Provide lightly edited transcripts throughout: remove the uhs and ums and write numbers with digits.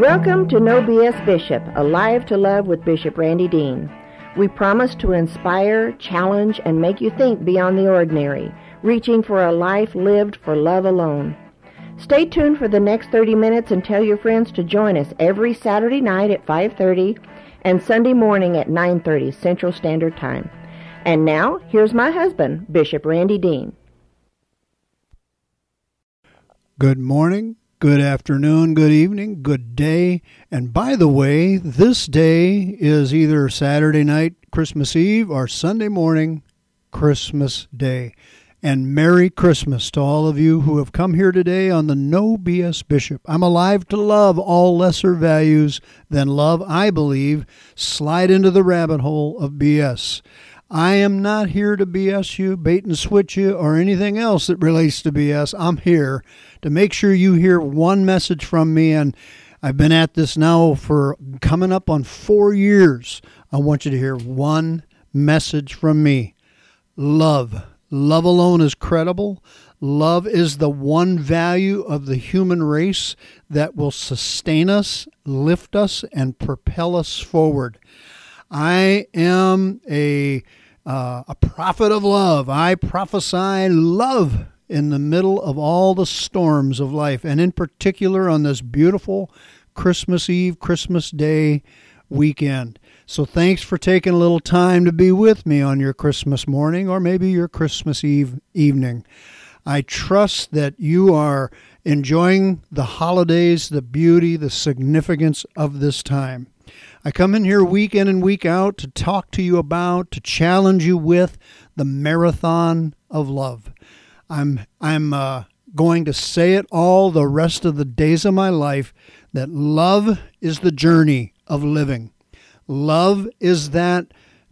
Welcome to No BS Bishop, Alive to Love with Bishop Randy Dean. We promise to inspire, challenge, and make you think beyond the ordinary, reaching for a life lived for love alone. Stay tuned for the next 30 minutes and tell your friends to join us every Saturday night at 5:30 and Sunday morning at 9:30 Central Standard Time. And now, here's my husband, Bishop Randy Dean. Good morning, good afternoon, good evening, good day. And by the way, this day is either Saturday night, Christmas Eve, or Sunday morning, Christmas Day. And Merry Christmas to all of you who have come here today on the No BS Bishop. I'm alive to love all lesser values than love, I believe, slide into the rabbit hole of BS. I am not here to BS you, bait and switch you, or anything else that relates to BS. I'm here to make sure you hear one message from me, and I've been at this now for coming up on 4 years. I want you to hear one message from me. Love. Love alone is credible. Love is the one value of the human race that will sustain us, lift us, and propel us forward. I am a prophet of love. I prophesy love in the middle of all the storms of life, and in particular on this beautiful Christmas Eve, Christmas Day weekend. So thanks for taking a little time to be with me on your Christmas morning or maybe your Christmas Eve evening. I trust that you are enjoying the holidays, the beauty, the significance of this time. I come in here week in and week out to talk to you about, to challenge you with the marathon of love. I'm going to say it all the rest of the days of my life, that love is the journey of living. Love is that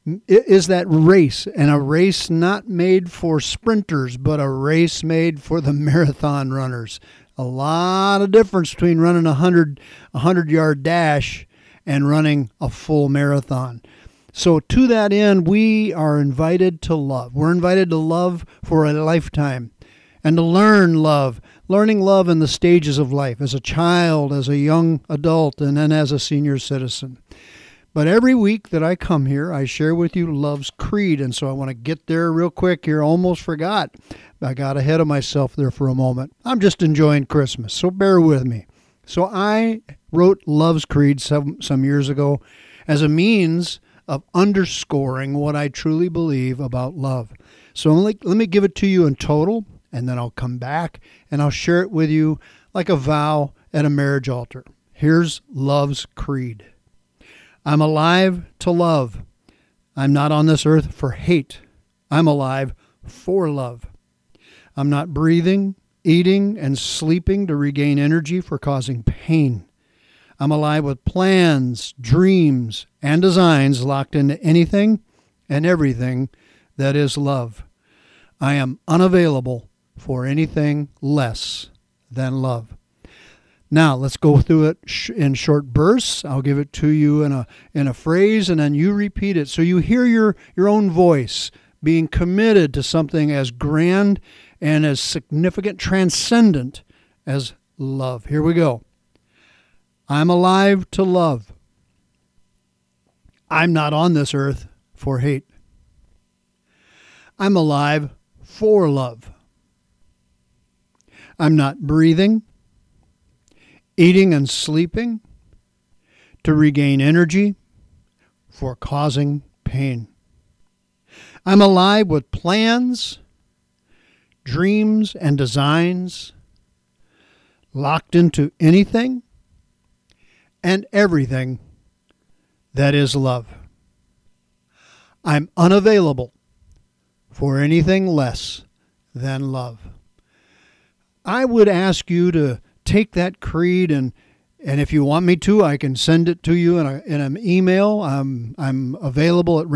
race, and a race not made for sprinters, but a race made for the marathon runners. A lot of difference between running a 100-yard dash and running a full marathon. So to that end, we are invited to love. We're invited to love for a lifetime and to learn love, learning love in the stages of life, as a child, as a young adult, and then as a senior citizen. But every week that I come here, I share with you love's creed, and so I want to get there real quick here. Almost forgot. I got ahead of myself there for a moment. I'm just enjoying Christmas, so bear with me. So I wrote Love's Creed some years ago as a means of underscoring what I truly believe about love. So let me give it to you in total, and then I'll come back and I'll share it with you like a vow at a marriage altar. Here's Love's Creed. I'm alive to love. I'm not on this earth for hate. I'm alive for love. I'm not breathing, eating, and sleeping to regain energy for causing pain. I'm alive with plans, dreams, and designs locked into anything and everything that is love. I am unavailable for anything less than love. Now, let's go through it in short bursts. I'll give it to you in a phrase, and then you repeat it so you hear your own voice being committed to something as grand and as significant, transcendent as love. Here we go. I'm alive to love. I'm not on this earth for hate. I'm alive for love. I'm not breathing, eating, and sleeping to regain energy for causing pain. I'm alive with plans, dreams, and designs locked into anything and everything that is love. I'm unavailable for anything less than love. I would ask you to take that creed, and if you want me to, I can send it to you in an email. I'm available at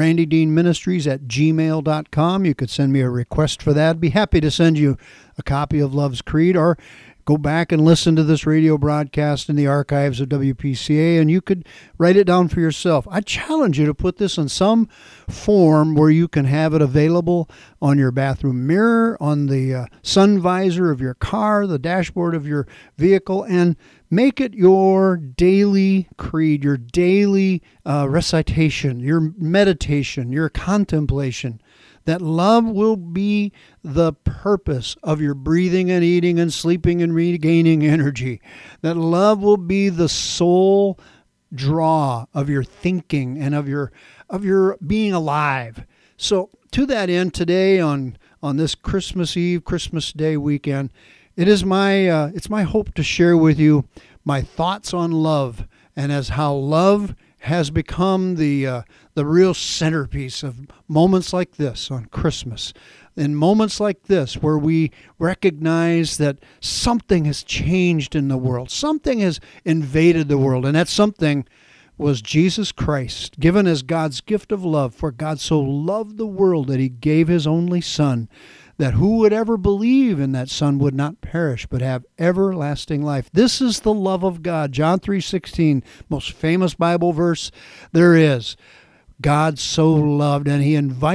randydeanministries@gmail.com. You could send me a request for that. I'd be happy to send you a copy of Love's Creed, or go back and listen to this radio broadcast in the archives of WPCA, and you could write it down for yourself. I challenge you to put this in some form where you can have it available on your bathroom mirror, on the sun visor of your car, the dashboard of your vehicle, and make it your daily creed, your daily recitation, your meditation, your contemplation. That love will be the purpose of your breathing and eating and sleeping and regaining energy. That love will be the sole draw of your thinking and of your being alive. So to that end, today on this Christmas Eve, Christmas Day weekend, it's my hope to share with you my thoughts on love, and as how love has become the real centerpiece of moments like this on Christmas. In moments like this where we recognize that something has changed in the world, something has invaded the world, and that something was Jesus Christ, given as God's gift of love. For God so loved the world that he gave his only Son, that who would ever believe in that Son would not perish but have everlasting life. This is the love of God. John 3:16, most famous Bible verse there is. God so loved, and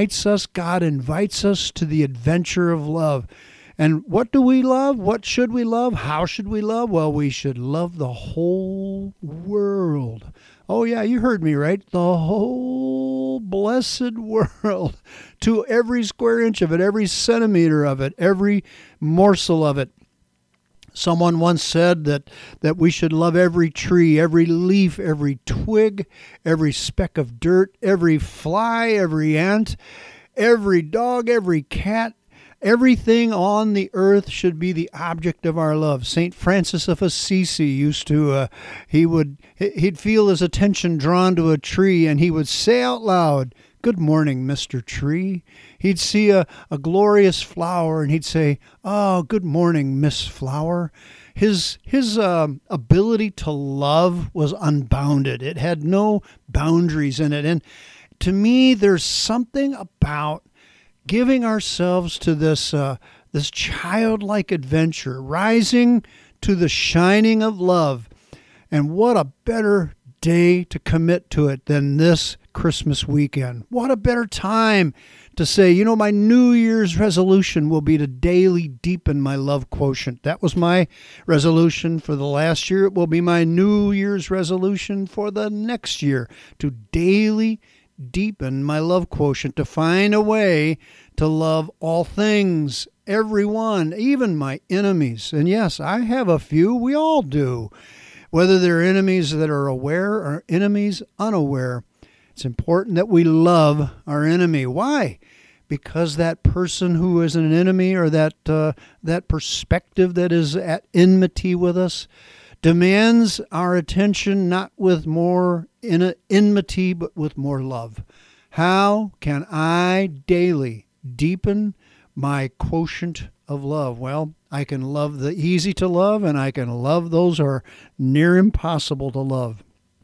God invites us to the adventure of love. And what do we love? What should we love? How should we love? Well, we should love the whole world. Oh yeah, you heard me right. The whole blessed world. To every square inch of it, every centimeter of it, every morsel of it. Someone once said that we should love every tree, every leaf, every twig, every speck of dirt, every fly, every ant, every dog, every cat. Everything on the earth should be the object of our love. St. Francis of Assisi used to, he'd feel his attention drawn to a tree, and he would say out loud, "Good morning, Mr. Tree." He'd see a glorious flower, and he'd say, "Oh, good morning, Miss Flower." His ability to love was unbounded. It had no boundaries in it. And to me, there's something about giving ourselves to this childlike adventure, rising to the shining of love. And what a better day to commit to it than this Christmas weekend. What a better time to say, my New Year's resolution will be to daily deepen my love quotient. That was my resolution for the last year. It will be my New Year's resolution for the next year, to daily deepen my love quotient, to find a way to love all things, everyone, even my enemies. And yes, I have a few. We all do. Whether they're enemies that are aware or enemies unaware, it's important that we love our enemy. Why? Because that person who is an enemy, or that perspective that is at enmity with us, demands our attention not with more enmity, but with more love. How can I daily deepen my quotient of love? Well, I can love the easy to love, and I can love those who are near impossible to love.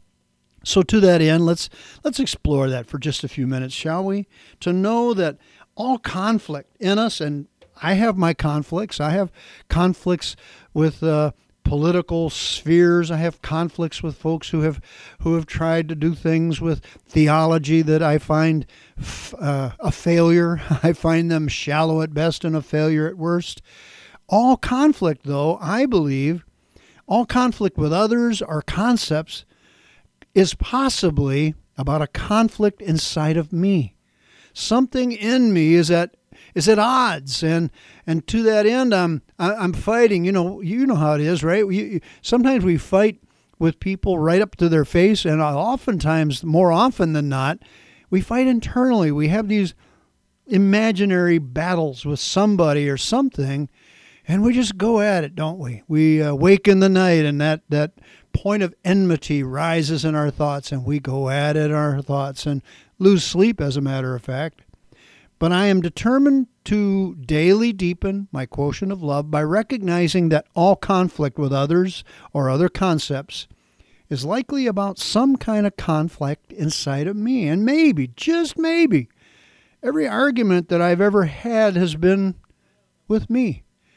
So to that end, let's explore that for just a few minutes, shall we? To know that all conflict in us, and I have my conflicts. I have conflicts with political spheres. I have conflicts with folks who have tried to do things with theology that I find a failure. I find them shallow at best and a failure at worst. All conflict, though, I believe, all conflict with others or concepts is possibly about a conflict inside of me. Something in me is at odds, and to that end, I'm fighting. You know how it is, right? Sometimes we fight with people right up to their face, and oftentimes, more often than not, we fight internally. We have these imaginary battles with somebody or something, and we just go at it, don't we? We wake in the night, and that point of enmity rises in our thoughts, and we go at it, our thoughts, and lose sleep, as a matter of fact. But I am determined to daily deepen my quotient of love by recognizing that all conflict with others or other concepts is likely about some kind of conflict inside of me. And maybe, just maybe, every argument that I've ever had has been with me.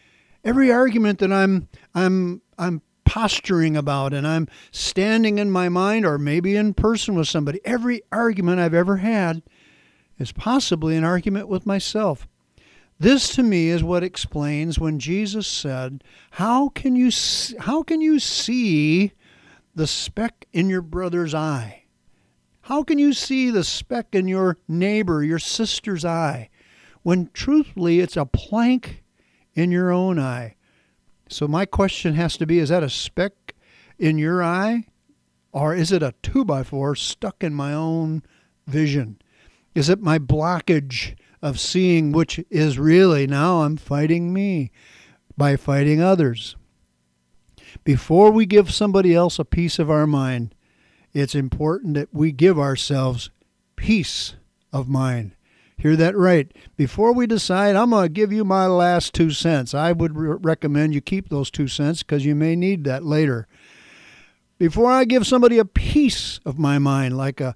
Every argument that I'm posturing about and I'm standing in my mind or maybe in person with somebody, every argument I've ever had is possibly an argument with myself. This to me is what explains when Jesus said, how can you see the speck in your brother's eye? How can you see the speck in your neighbor, your sister's eye, when truthfully it's a plank in your own eye? So my question has to be, is that a speck in your eye? Or is it a 2x4 stuck in my own vision? Is it my blockage of seeing, which is really now I'm fighting me by fighting others? Before we give somebody else a piece of our mind, it's important that we give ourselves peace of mind. Hear that right. Before we decide, I'm going to give you my last 2 cents, I would recommend you keep those 2 cents because you may need that later. Before I give somebody a piece of my mind, like a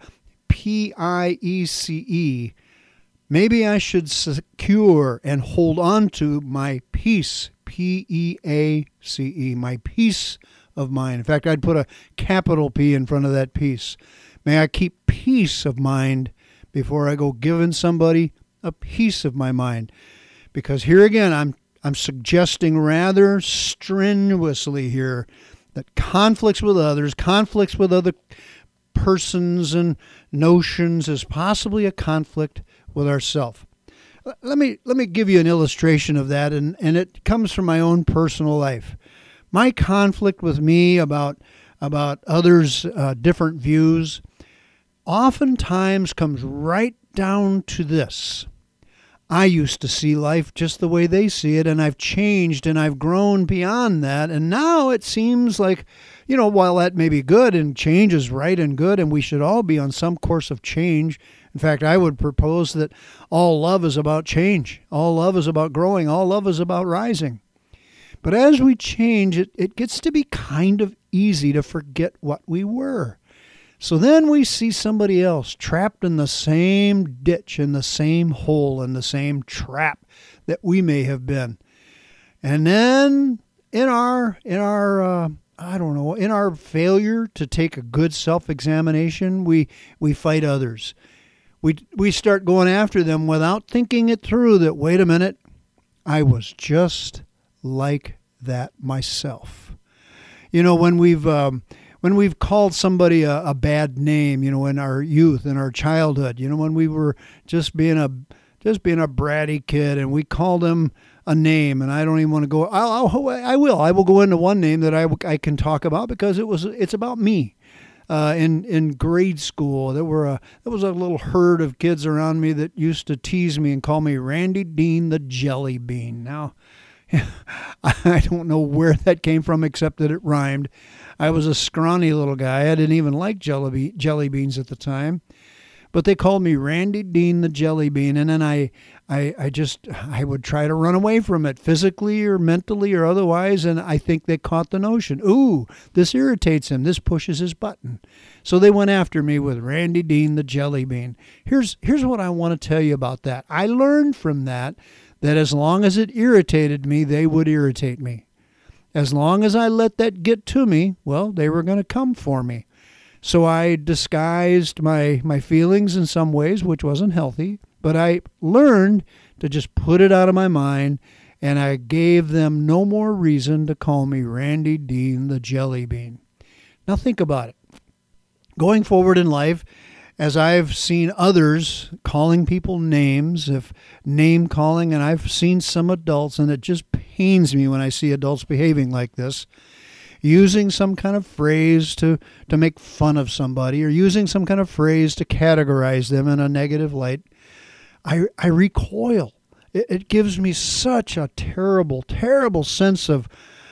PIECE, maybe I should secure and hold on to my peace, PEACE, my peace of mind. In fact, I'd put a capital P in front of that peace. May I keep peace of mind before I go giving somebody a piece of my mind. Because here again, I'm suggesting rather strenuously here that conflicts with others, conflicts with other persons and notions is possibly a conflict with ourselves. Let me give you an illustration of that, and it comes from my own personal life. My conflict with me about others' different views oftentimes comes right down to this. I used to see life just the way they see it, and I've changed and I've grown beyond that. And now it seems like, while that may be good and change is right and good, and we should all be on some course of change. In fact, I would propose that all love is about change. All love is about growing. All love is about rising. But as we change, it gets to be kind of easy to forget what we were. So then we see somebody else trapped in the same ditch, in the same hole, in the same trap that we may have been. And then in our failure to take a good self-examination, we fight others. We start going after them without thinking it through that, wait a minute, I was just like that myself. When we've called somebody a bad name, in our youth, in our childhood, when we were just being a bratty kid and we called them a name, and I don't even want to go. I will go into one name that I can talk about because it's about me. In grade school, there was a little herd of kids around me that used to tease me and call me Randy Dean the Jelly Bean. Now, I don't know where that came from except that it rhymed. I was a scrawny little guy. I didn't even like jelly beans at the time. But they called me Randy Dean the Jelly Bean, and then I would try to run away from it physically or mentally or otherwise, and I think they caught the notion. Ooh, this irritates him. This pushes his button. So they went after me with Randy Dean the Jelly Bean. Here's what I want to tell you about that. I learned from that as long as it irritated me, they would irritate me. As long as I let that get to me, well, they were going to come for me. So I disguised my feelings in some ways, which wasn't healthy, but I learned to just put it out of my mind, and I gave them no more reason to call me Randy Dean the Jelly Bean. Now think about it. Going forward in life, as I've seen others calling people names, if name calling, and I've seen some adults, and it just pains me when I see adults behaving like this, using some kind of phrase to make fun of somebody, or using some kind of phrase to categorize them in a negative light, I recoil. It gives me such a terrible, terrible sense of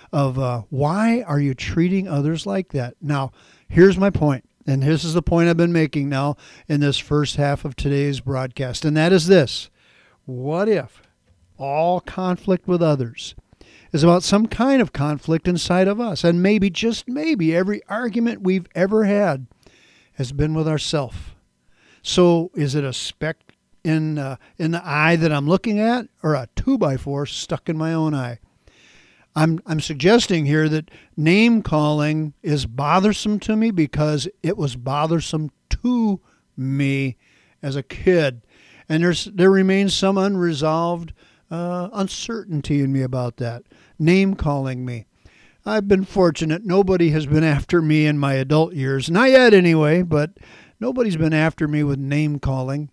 why are you treating others like that? Now, here's my point. And this is the point I've been making now in this first half of today's broadcast. And that is this. What if all conflict with others is about some kind of conflict inside of us? And maybe, just maybe, every argument we've ever had has been with ourselves. So is it a speck in the eye that I'm looking at, or a 2x4 stuck in my own eye? I'm suggesting here that name calling is bothersome to me because it was bothersome to me as a kid. And there remains some unresolved uncertainty in me about that. Name calling me. I've been fortunate. Nobody has been after me in my adult years. Not yet anyway, but nobody's been after me with name calling.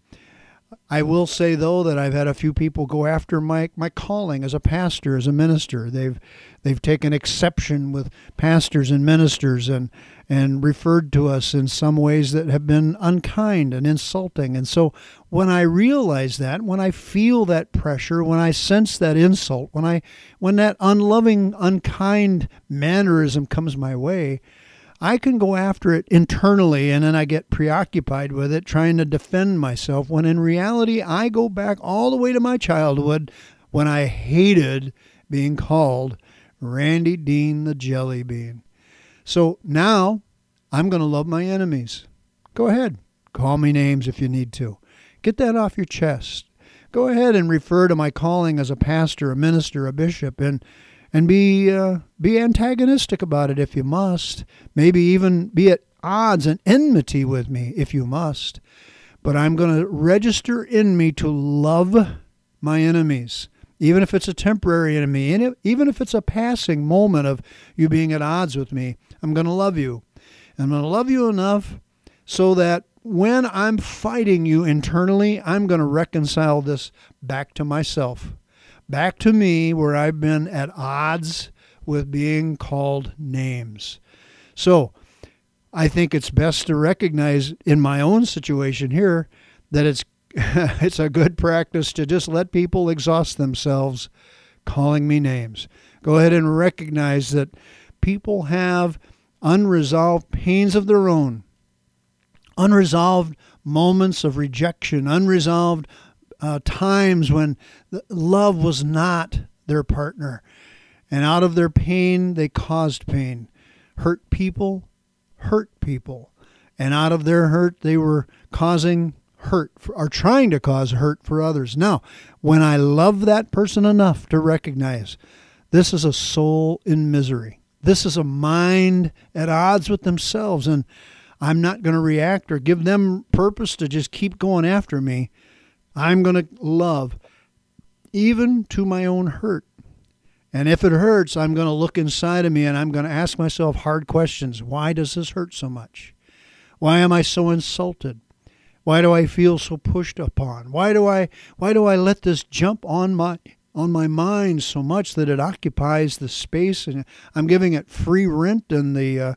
I will say, though, that I've had a few people go after my calling as a pastor, as a minister. They've taken exception with pastors and ministers and referred to us in some ways that have been unkind and insulting. And so when I realize that, when I feel that pressure, when I sense that insult, when that unloving, unkind mannerism comes my way, I can go after it internally, and then I get preoccupied with it, trying to defend myself, when in reality I go back all the way to my childhood when I hated being called Randy Dean the Jelly Bean. So now I'm going to love my enemies. Go ahead. Call me names if you need to. Get that off your chest. Go ahead and refer to my calling as a pastor, a minister, a bishop, and be antagonistic about it if you must. Maybe even be at odds and enmity with me if you must. But I'm going to register in me to love my enemies, even if it's a temporary enemy, and even if it's a passing moment of you being at odds with me. I'm going to love you. I'm going to love you enough so that when I'm fighting you internally, I'm going to reconcile this back to myself. Back to me, where I've been at odds with being called names. So I think it's best to recognize in my own situation here that it's a good practice to just let people exhaust themselves calling me names. Go ahead and recognize that people have unresolved pains of their own, unresolved moments of rejection, unresolved times when love was not their partner. And out of their pain, they caused pain. Hurt people. And out of their hurt, they were causing hurt, or trying to cause hurt for others. Now, when I love that person enough to recognize this is a soul in misery, this is a mind at odds with themselves, and I'm not going to react or give them purpose to just keep going after me. I'm going to love, even to my own hurt. And if it hurts, I'm going to look inside of me and I'm going to ask myself hard questions. Why does this hurt so much? Why am I so insulted? Why do I feel so pushed upon? Why do I let this jump on my mind so much that it occupies the space, and I'm giving it free rent in the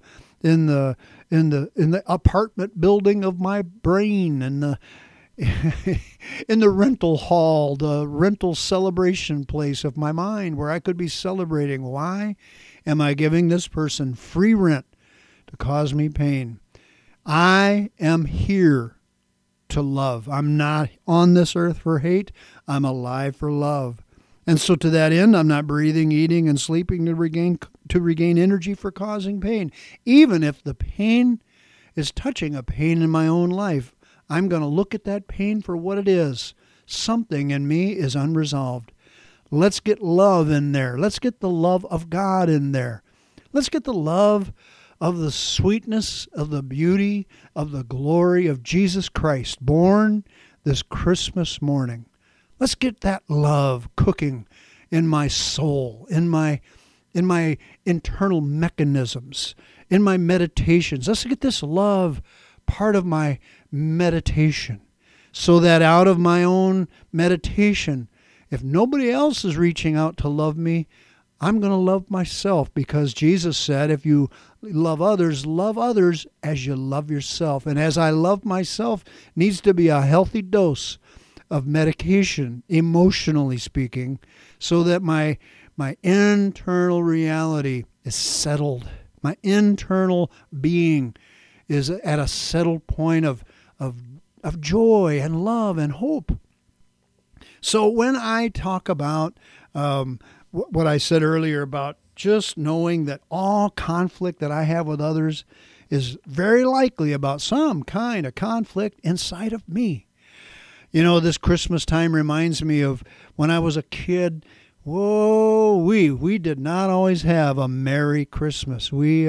apartment building of my brain, and in the rental hall, the rental celebration place of my mind where I could be celebrating. Why am I giving this person free rent to cause me pain? I am here to love. I'm not on this earth for hate. I'm alive for love. And so to that end, I'm not breathing, eating, and sleeping to regain energy for causing pain. Even if the pain is touching a pain in my own life, I'm going to look at that pain for what it is. Something in me is unresolved. Let's get love in there. Let's get the love of God in there. Let's get the love of the sweetness, of the beauty, of the glory of Jesus Christ, born this Christmas morning. Let's get that love cooking in my soul, in my internal mechanisms, in my meditations. Let's get this love part of my meditation, so that out of my own meditation, if nobody else is reaching out to love me, I'm going to love myself, because Jesus said, if you love others as you love yourself. And as I love myself needs to be a healthy dose of medication, emotionally speaking, so that my internal reality is settled. My internal being is at a settled point of joy and love and hope. So when I talk about what I said earlier about just knowing that all conflict that I have with others is very likely about some kind of conflict inside of me. You know, this Christmas time reminds me of when I was a kid, Whoa, we did not always have a Merry Christmas.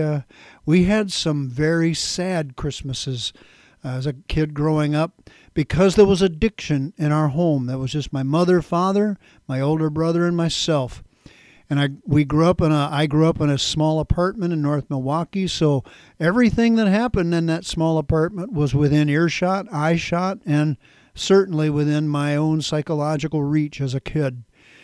We had some very sad Christmases as a kid growing up because there was addiction in our home. That was just my mother, father, my older brother, and myself. And I grew up in a small apartment in North Milwaukee, so everything that happened in that small apartment was within earshot, eyeshot, and certainly within my own psychological reach as a kid.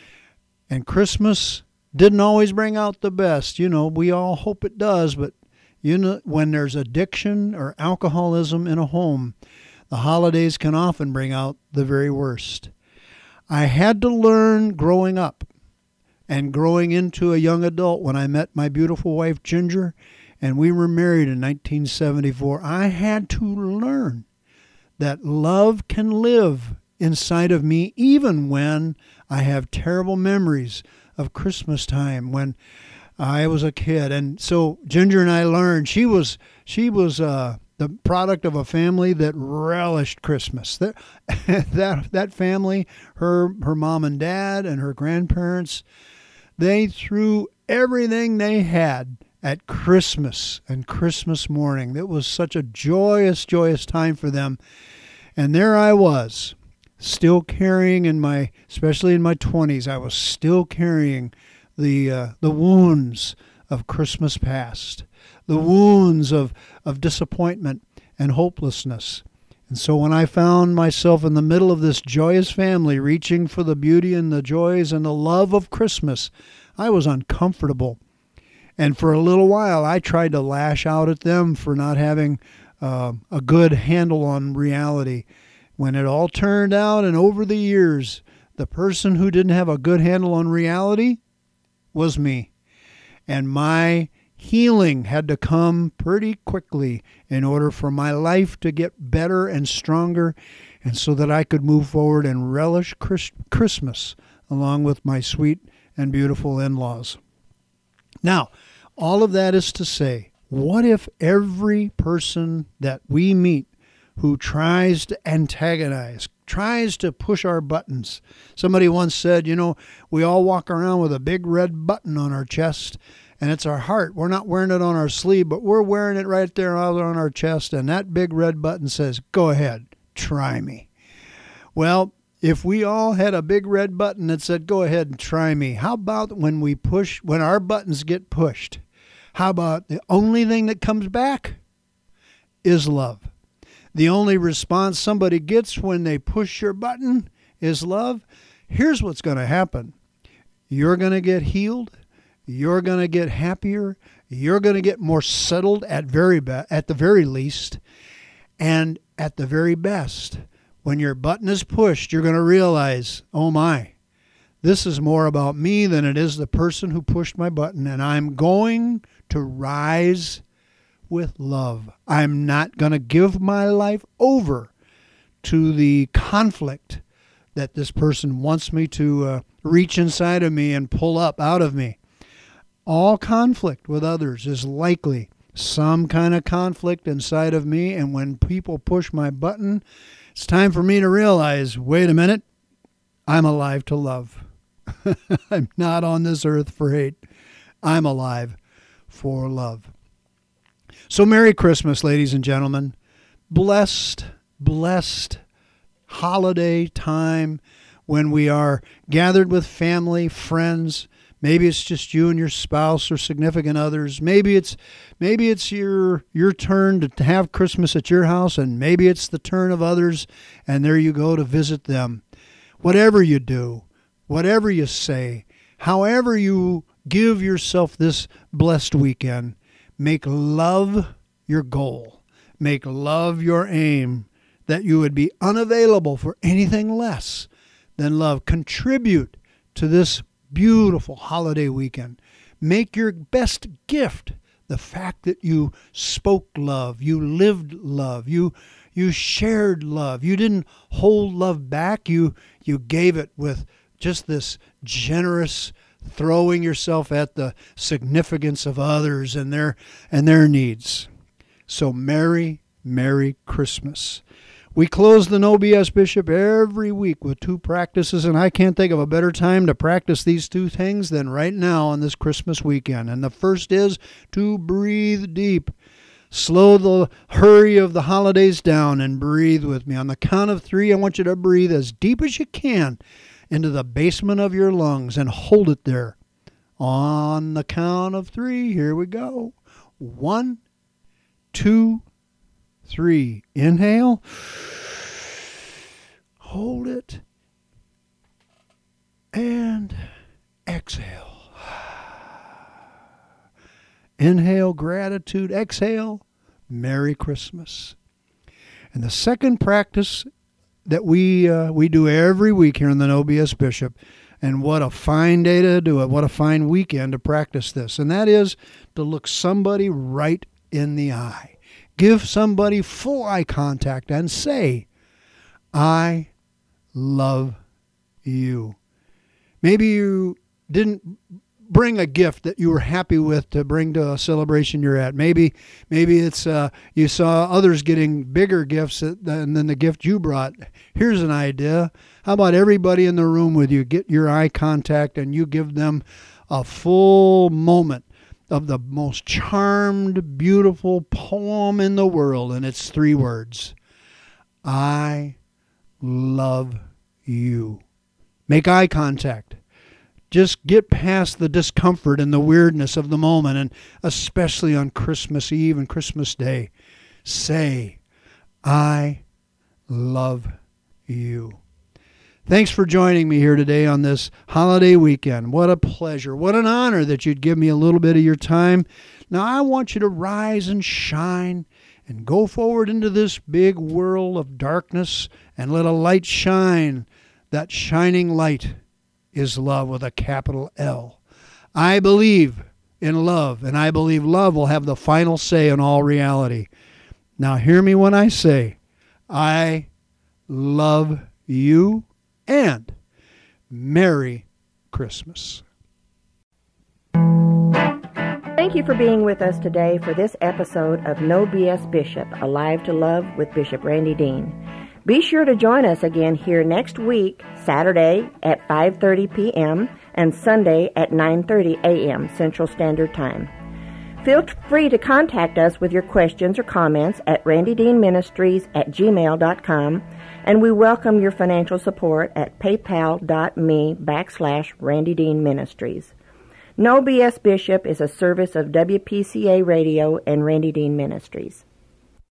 And Christmas didn't always bring out the best. We all hope it does, but when there's addiction or alcoholism in a home, the holidays can often bring out the very worst. I had to learn growing up and growing into a young adult when I met my beautiful wife, Ginger, and we were married in 1974. I had to learn that love can live inside of me even when I have terrible memories of Christmas time when I was a kid. And so Ginger and I learned she was the product of a family that relished Christmas. That family, her mom and dad and her grandparents, they threw everything they had at Christmas and Christmas morning. It was such a joyous, joyous time for them. And there I was, still carrying especially in my 20s, I was still carrying the wounds of Christmas past, the wounds of disappointment and hopelessness. And so when I found myself in the middle of this joyous family, reaching for the beauty and the joys and the love of Christmas, I was uncomfortable. And for a little while, I tried to lash out at them for not having a good handle on reality. When it all turned out, and over the years, the person who didn't have a good handle on reality was me. And my healing had to come pretty quickly in order for my life to get better and stronger, and so that I could move forward and relish Christmas along with my sweet and beautiful in-laws. Now, all of that is to say, what if every person that we meet who tries to antagonize, tries to push our buttons? Somebody once said, we all walk around with a big red button on our chest, and it's our heart. We're not wearing it on our sleeve, but we're wearing it right there on our chest, and that big red button says, go ahead, try me. Well, if we all had a big red button that said, go ahead and try me, how about when our buttons get pushed? How about the only thing that comes back is love? The only response somebody gets when they push your button is love. Here's what's going to happen. You're going to get healed. You're going to get happier. You're going to get more settled at the very least. And at the very best, when your button is pushed, you're going to realize, oh my, this is more about me than it is the person who pushed my button. And I'm going to rise with love. I'm not going to give my life over to the conflict that this person wants me to reach inside of me and pull up out of me. All conflict with others is likely some kind of conflict inside of me, and when people push my button, it's time for me to realize, wait a minute, I'm alive to love. I'm not on this earth for hate. I'm alive for love. So Merry Christmas, ladies and gentlemen. Blessed holiday time when we are gathered with family, friends. Maybe it's just you and your spouse or significant others. Maybe it's your turn to have Christmas at your house, and maybe it's the turn of others, and there you go to visit them. Whatever you do, whatever you say, however you give yourself this blessed weekend, make love your goal. Make love your aim, that you would be unavailable for anything less than love. Contribute to this beautiful holiday weekend. Make your best gift the fact that you spoke love, you lived love, you shared love. You didn't hold love back. You gave it with just this generous throwing yourself at the significance of others and their needs. So Merry Christmas. We close the No BS Bishop every week with 2 practices, and I can't think of a better time to practice these 2 things than right now on this Christmas weekend. And the first is to breathe deep. Slow the hurry of the holidays down and breathe with me. On the count of 3, I want you to breathe as deep as you can into the basement of your lungs and hold it there. On the count of 3, here we go. 1, 2, 3. Inhale. Hold it. And exhale. Inhale, gratitude. Exhale, Merry Christmas. And the second practice that we do every week here in the No BS Bishop, and what a fine day to do it, what a fine weekend to practice this, and that is to look somebody right in the eye. Give somebody full eye contact and say, I love you. Maybe you didn't bring a gift that you were happy with to bring to a celebration you're at. Maybe it's you saw others getting bigger gifts than the gift you brought. Here's an idea. How about everybody in the room with you get your eye contact and you give them a full moment of the most charmed, beautiful poem in the world, and it's 3 words. I love you. Make eye contact. Just get past the discomfort and the weirdness of the moment, and especially on Christmas Eve and Christmas Day. Say, I love you. Thanks for joining me here today on this holiday weekend. What a pleasure. What an honor that you'd give me a little bit of your time. Now, I want you to rise and shine and go forward into this big world of darkness and let a light shine. That shining light is love with a capital L. I believe in love, and I believe love will have the final say in all reality. Now hear me when I say, I love you, and Merry Christmas. Thank you for being with us today for this episode of No BS Bishop, Alive to Love with Bishop Randy Dean. Be sure to join us again here next week, Saturday at 5:30 p.m. and Sunday at 9:30 a.m. Central Standard Time. Feel free to contact us with your questions or comments at randydeanministries@gmail.com, and we welcome your financial support at paypal.me/Randy Dean Ministries. No BS Bishop is a service of WPCA Radio and Randy Dean Ministries.